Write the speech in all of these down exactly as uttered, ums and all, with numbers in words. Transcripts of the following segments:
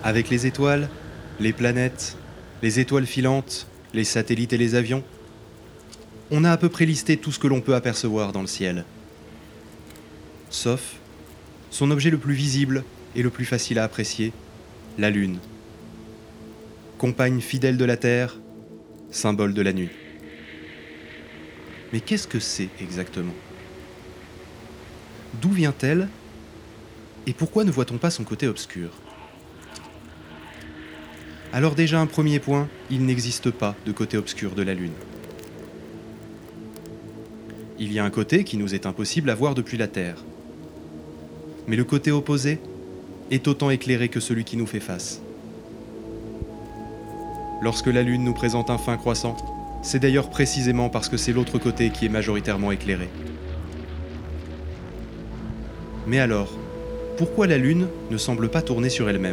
Avec les étoiles, les planètes, les étoiles filantes, les satellites et les avions, on a à peu près listé tout ce que l'on peut apercevoir dans le ciel. Sauf son objet le plus visible et le plus facile à apprécier, la Lune. Compagne fidèle de la Terre, symbole de la nuit. Mais qu'est-ce que c'est exactement ? D'où vient-elle ? Et pourquoi ne voit-on pas son côté obscur ? Alors déjà un premier point, il n'existe pas de côté obscur de la Lune. Il y a un côté qui nous est impossible à voir depuis la Terre. Mais le côté opposé est autant éclairé que celui qui nous fait face. Lorsque la Lune nous présente un fin croissant, c'est d'ailleurs précisément parce que c'est l'autre côté qui est majoritairement éclairé. Mais alors, pourquoi la Lune ne semble pas tourner sur elle-même ?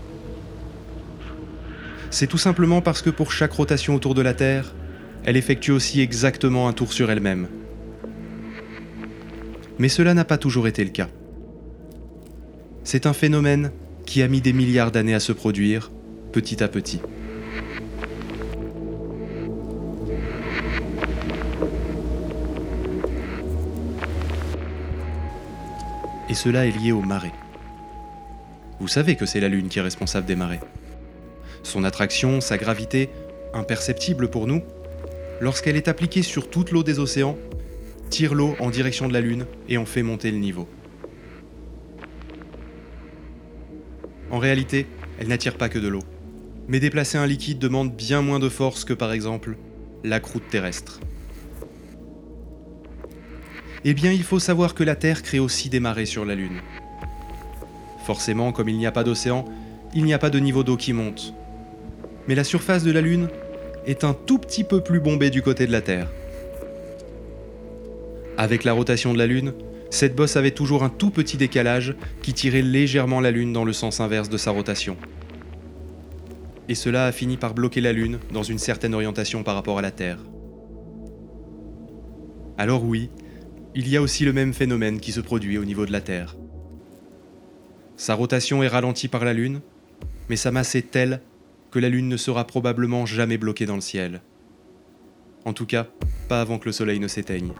C'est tout simplement parce que pour chaque rotation autour de la Terre, elle effectue aussi exactement un tour sur elle-même. Mais cela n'a pas toujours été le cas. C'est un phénomène qui a mis des milliards d'années à se produire, petit à petit. Et cela est lié aux marées. Vous savez que c'est la Lune qui est responsable des marées. Son attraction, sa gravité, imperceptible pour nous, lorsqu'elle est appliquée sur toute l'eau des océans, tire l'eau en direction de la Lune et en fait monter le niveau. En réalité, elle n'attire pas que de l'eau. Mais déplacer un liquide demande bien moins de force que par exemple la croûte terrestre. Eh bien, il faut savoir que la Terre crée aussi des marées sur la Lune. Forcément, comme il n'y a pas d'océan, il n'y a pas de niveau d'eau qui monte. Mais la surface de la Lune est un tout petit peu plus bombée du côté de la Terre. Avec la rotation de la Lune, cette bosse avait toujours un tout petit décalage qui tirait légèrement la Lune dans le sens inverse de sa rotation. Et cela a fini par bloquer la Lune dans une certaine orientation par rapport à la Terre. Alors oui, il y a aussi le même phénomène qui se produit au niveau de la Terre. Sa rotation est ralentie par la Lune, mais sa masse est telle que la Lune ne sera probablement jamais bloquée dans le ciel. En tout cas, pas avant que le Soleil ne s'éteigne.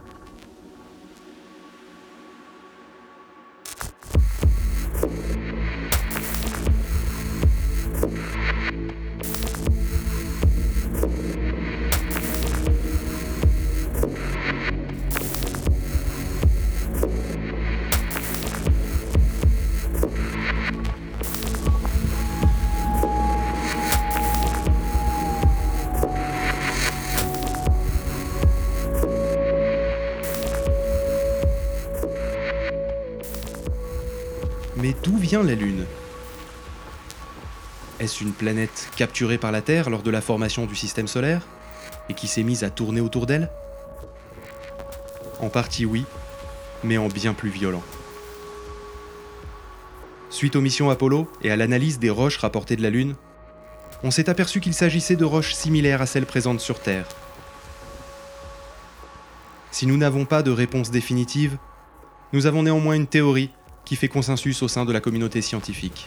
Mais d'où vient la Lune ? Est-ce une planète capturée par la Terre lors de la formation du système solaire et qui s'est mise à tourner autour d'elle ? En partie oui, mais en bien plus violent. Suite aux missions Apollo et à l'analyse des roches rapportées de la Lune, on s'est aperçu qu'il s'agissait de roches similaires à celles présentes sur Terre. Si nous n'avons pas de réponse définitive, nous avons néanmoins une théorie qui fait consensus au sein de la communauté scientifique.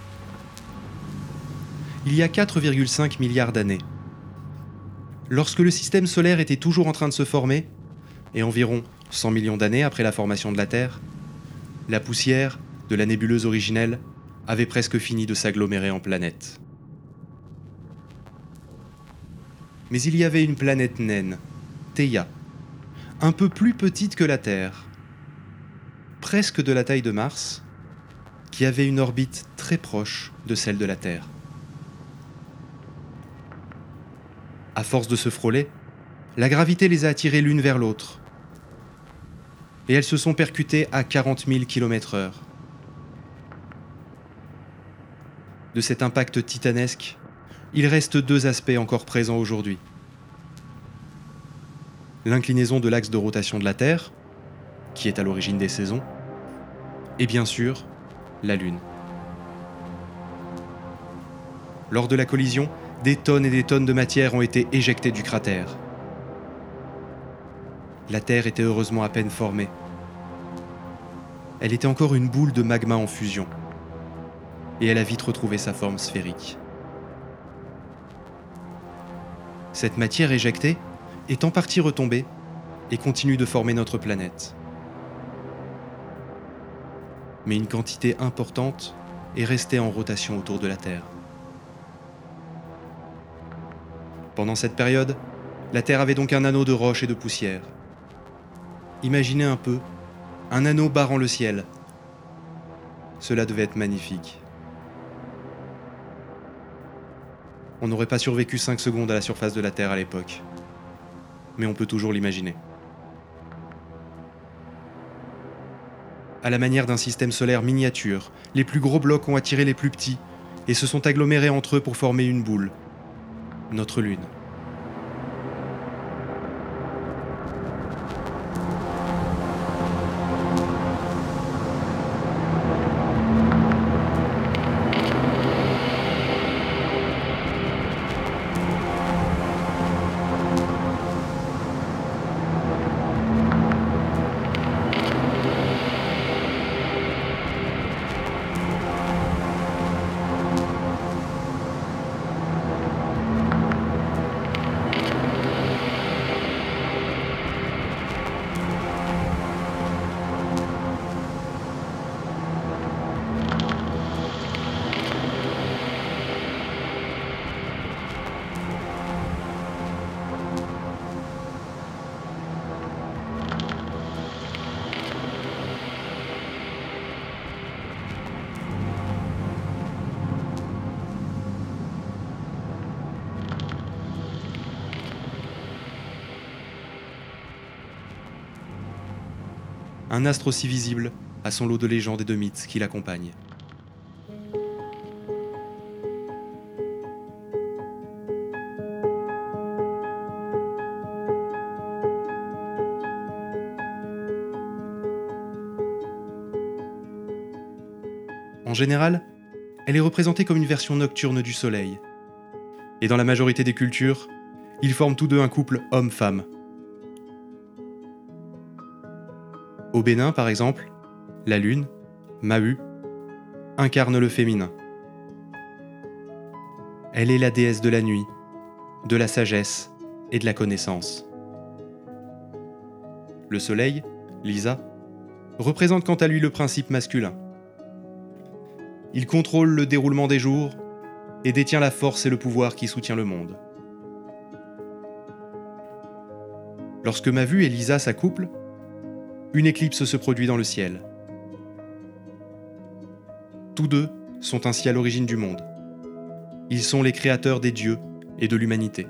Il y a quatre virgule cinq milliards d'années, lorsque le système solaire était toujours en train de se former, et environ cent millions d'années après la formation de la Terre, la poussière de la nébuleuse originelle avait presque fini de s'agglomérer en planète. Mais il y avait une planète naine, Theia, un peu plus petite que la Terre, presque de la taille de Mars, qui avait une orbite très proche de celle de la Terre. À force de se frôler, la gravité les a attirées l'une vers l'autre, et elles se sont percutées à quarante mille kilomètres heure. De cet impact titanesque, il reste deux aspects encore présents aujourd'hui. L'inclinaison de l'axe de rotation de la Terre, qui est à l'origine des saisons, et bien sûr, la Lune. Lors de la collision, des tonnes et des tonnes de matière ont été éjectées du cratère. La Terre était heureusement à peine formée. Elle était encore une boule de magma en fusion. et elle a vite retrouvé sa forme sphérique. Cette matière éjectée est en partie retombée et continue de former notre planète. Mais une quantité importante est restée en rotation autour de la Terre. Pendant cette période, la Terre avait donc un anneau de roches et de poussière. Imaginez un peu, un anneau barrant le ciel. Cela devait être magnifique. On n'aurait pas survécu cinq secondes à la surface de la Terre à l'époque. Mais on peut toujours l'imaginer. À la manière d'un système solaire miniature, les plus gros blocs ont attiré les plus petits et se sont agglomérés entre eux pour former une boule. Notre Lune. Un astre aussi visible a son lot de légendes et de mythes qui l'accompagnent. En général, elle est représentée comme une version nocturne du Soleil. Et dans la majorité des cultures, ils forment tous deux un couple homme-femme. Au Bénin, par exemple, la lune, Mahu, incarne le féminin. Elle est la déesse de la nuit, de la sagesse et de la connaissance. Le soleil, Lisa, représente quant à lui le principe masculin. Il contrôle le déroulement des jours et détient la force et le pouvoir qui soutient le monde. Lorsque Mahu et Lisa s'accouplent, une éclipse se produit dans le ciel. Tous deux sont ainsi à l'origine du monde. Ils sont les créateurs des dieux et de l'humanité.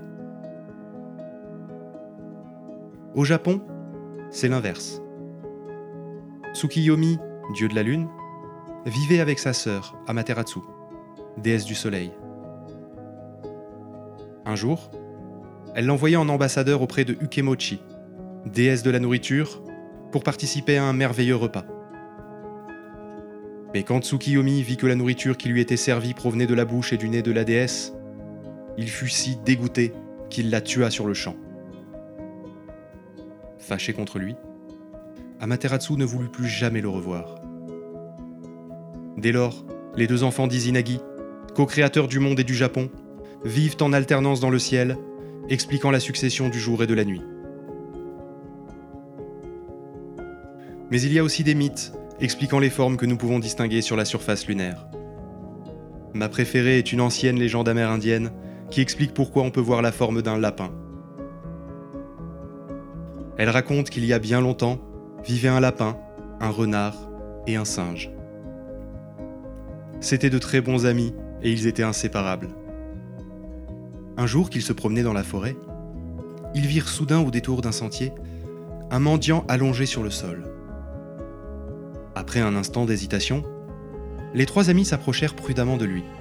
Au Japon, c'est l'inverse. Tsukiyomi, dieu de la lune, vivait avec sa sœur, Amaterasu, déesse du soleil. Un jour, elle l'envoyait en ambassadeur auprès de Ukemochi, déesse de la nourriture, pour participer à un merveilleux repas. Mais quand Tsukiyomi vit que la nourriture qui lui était servie provenait de la bouche et du nez de la déesse, il fut si dégoûté qu'il la tua sur le champ. Fâché contre lui, Amaterasu ne voulut plus jamais le revoir. Dès lors, les deux enfants d'Izanagi, co-créateurs du monde et du Japon, vivent en alternance dans le ciel, expliquant la succession du jour et de la nuit. Mais il y a aussi des mythes expliquant les formes que nous pouvons distinguer sur la surface lunaire. Ma préférée est une ancienne légende amérindienne qui explique pourquoi on peut voir la forme d'un lapin. Elle raconte qu'il y a bien longtemps vivaient un lapin, un renard et un singe. C'étaient de très bons amis et ils étaient inséparables. Un jour qu'ils se promenaient dans la forêt, ils virent soudain au détour d'un sentier un mendiant allongé sur le sol. Après un instant d'hésitation, les trois amis s'approchèrent prudemment de lui.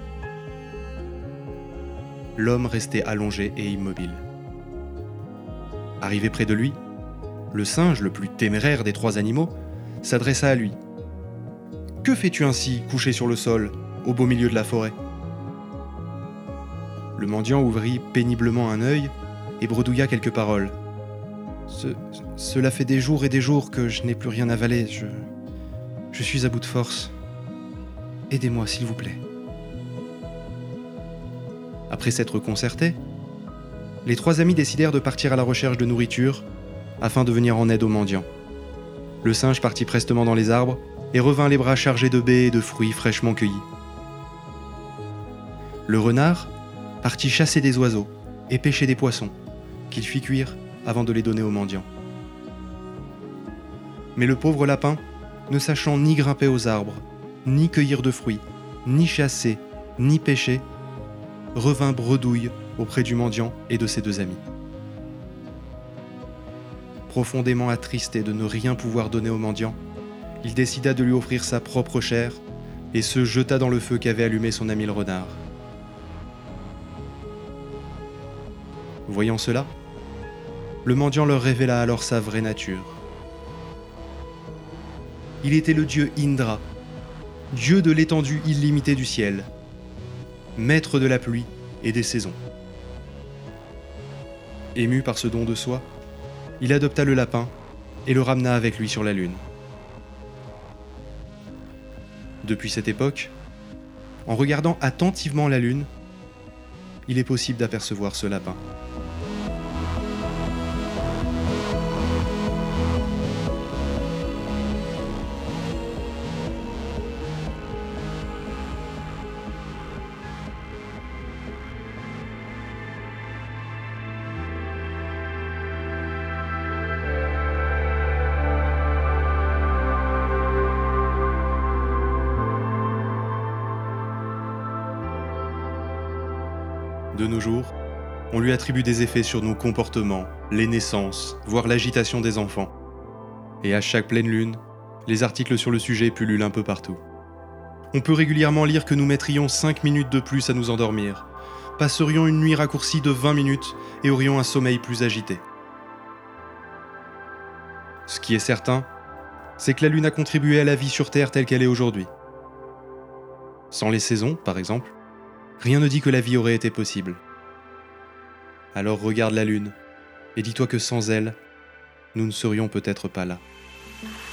L'homme restait allongé et immobile. Arrivé près de lui, le singe, le plus téméraire des trois animaux, s'adressa à lui. « Que fais-tu ainsi, couché sur le sol, au beau milieu de la forêt ?» Le mendiant ouvrit péniblement un œil et bredouilla quelques paroles. Ce, « Cela fait des jours et des jours que je n'ai plus rien avalé, je... Je suis à bout de force. Aidez-moi, s'il vous plaît. » Après s'être concertés, les trois amis décidèrent de partir à la recherche de nourriture afin de venir en aide aux mendiants. Le singe partit prestement dans les arbres et revint les bras chargés de baies et de fruits fraîchement cueillis. Le renard partit chasser des oiseaux et pêcher des poissons, qu'il fit cuire avant de les donner aux mendiants. Mais le pauvre lapin, ne sachant ni grimper aux arbres, ni cueillir de fruits, ni chasser, ni pêcher, revint bredouille auprès du mendiant et de ses deux amis. Profondément attristé de ne rien pouvoir donner au mendiant, il décida de lui offrir sa propre chair et se jeta dans le feu qu'avait allumé son ami le renard. Voyant cela, le mendiant leur révéla alors sa vraie nature. Il était le dieu Indra, dieu de l'étendue illimitée du ciel, maître de la pluie et des saisons. Ému par ce don de soi, il adopta le lapin et le ramena avec lui sur la lune. Depuis cette époque, en regardant attentivement la lune, il est possible d'apercevoir ce lapin. De nos jours, on lui attribue des effets sur nos comportements, les naissances, voire l'agitation des enfants. Et à chaque pleine lune, les articles sur le sujet pullulent un peu partout. On peut régulièrement lire que nous mettrions cinq minutes de plus à nous endormir, passerions une nuit raccourcie de vingt minutes et aurions un sommeil plus agité. Ce qui est certain, c'est que la lune a contribué à la vie sur Terre telle qu'elle est aujourd'hui. Sans les saisons, par exemple, rien ne dit que la vie aurait été possible. Alors regarde la lune, et dis-toi que sans elle, nous ne serions peut-être pas là.